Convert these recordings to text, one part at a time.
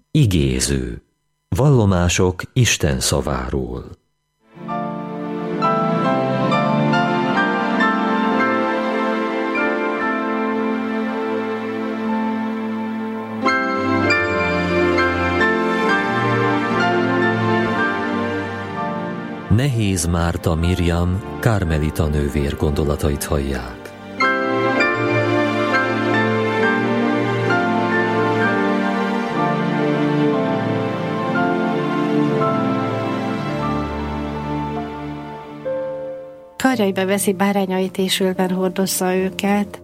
Igéző. Vallomások Isten szaváról. Nehéz Márta Mirjam kármelita nővér gondolatait hallják. Karjaiba veszi bárányait és ölben hordozza őket.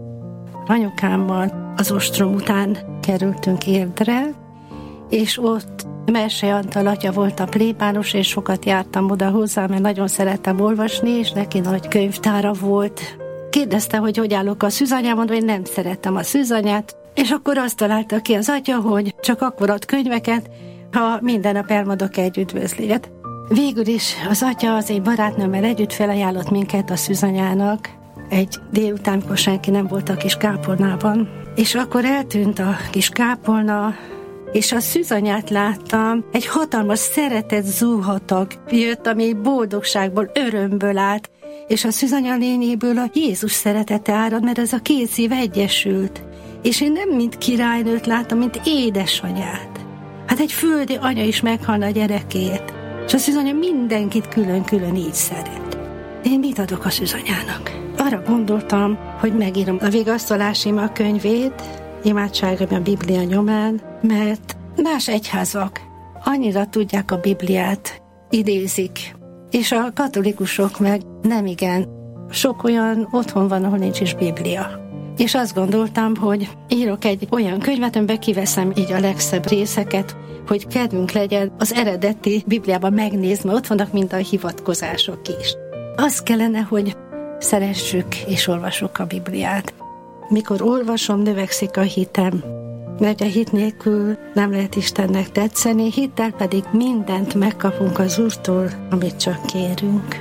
Anyukámmal az ostrom után kerültünk Érdre, és ott Merse Antal atya volt a plébános, és sokat jártam oda hozzá, mert nagyon szerettem olvasni, és neki nagy könyvtára volt. Kérdezte, hogy állok a szűzanyám, mondom, hogy nem szerettem a szűzanyát, és akkor azt találta ki az atya, hogy csak akkor ad könyveket, ha minden nap elmondok egy üdvözlét. Végül is az atya az én barátnőmmel együtt felajánlott minket a szűzanyának egy délután, amikor senki nem volt a kis kápolnában. És akkor eltűnt a kis kápolna, és a szűzanyát láttam, egy hatalmas szeretet zúhatag jött, ami boldogságból, örömből állt, és a szűzanya lényéből a Jézus szeretete árad, mert ez a két szív egyesült. És én nem mint királynőt láttam, mint édesanyát. Hát egy földi anya is meghalna a gyerekét. És a szűzanya mindenkit külön-külön így szeret. Én mit adok a szűzanyának? Arra gondoltam, hogy megírom a Vigasztalás ima könyvét, imádságra a Biblia nyomán, mert más egyházak annyira tudják a Bibliát, idézik, és a katolikusok meg nem igen. Sok olyan otthon van, ahol nincs is Biblia. És azt gondoltam, hogy írok egy olyan könyvet, amiben kiveszem így a legszebb részeket, hogy kedvünk legyen az eredeti Bibliában megnézni, ott vannak mind a hivatkozások is. Az kellene, hogy szeressük és olvassuk a Bibliát. Mikor olvasom, növekszik a hitem, mert a hit nélkül nem lehet Istennek tetszeni, hittel pedig mindent megkapunk az Úrtól, amit csak kérünk.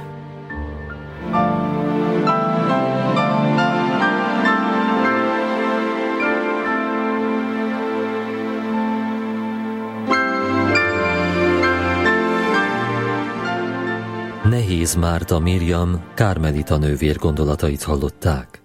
Nehéz Márta Mirjam kármelita nővér gondolatait hallották.